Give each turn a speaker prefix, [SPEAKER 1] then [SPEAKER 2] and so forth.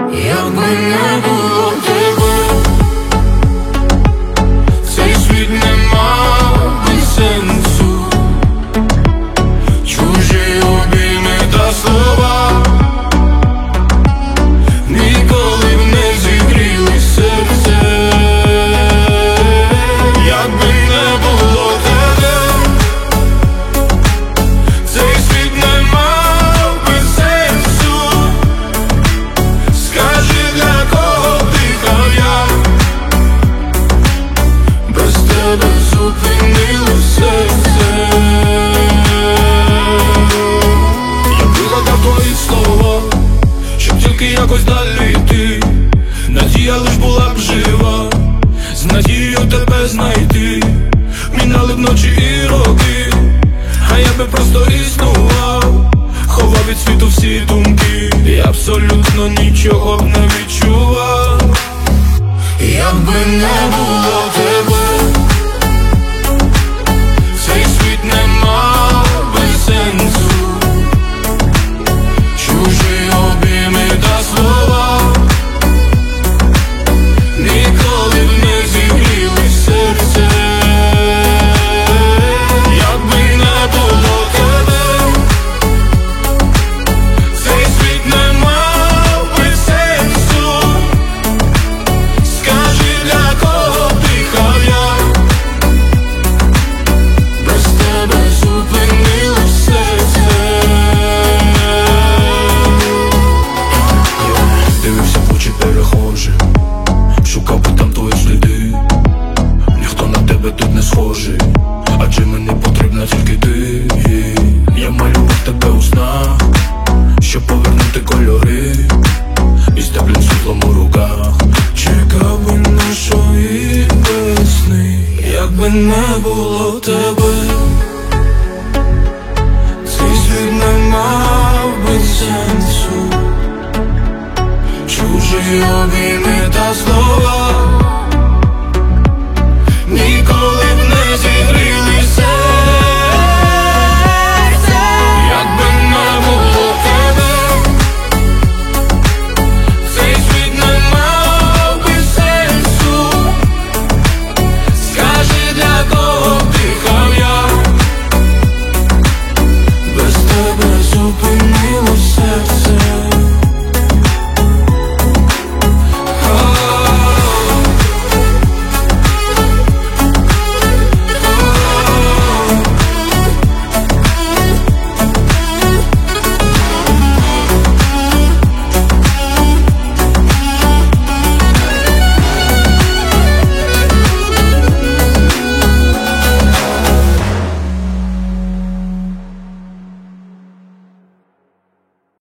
[SPEAKER 1] Якби не було тебе, цей світ не мав би сенсу. Чужі обійми та слова ніколи б не зігріли серце. Якби не було тебе, цей світ не мав би сенсу. Скажи, для кого дихав я, без тебе зупинило серце. Я вигадав твої слова, щоб тільки якось далі йти. Надія лиш була б жива, з надією тебе знайти. Мінали б ночі і роки, а я би просто існував, ховав від світу всі думки. Я абсолютно нічого б не відчував, якби не було тебе.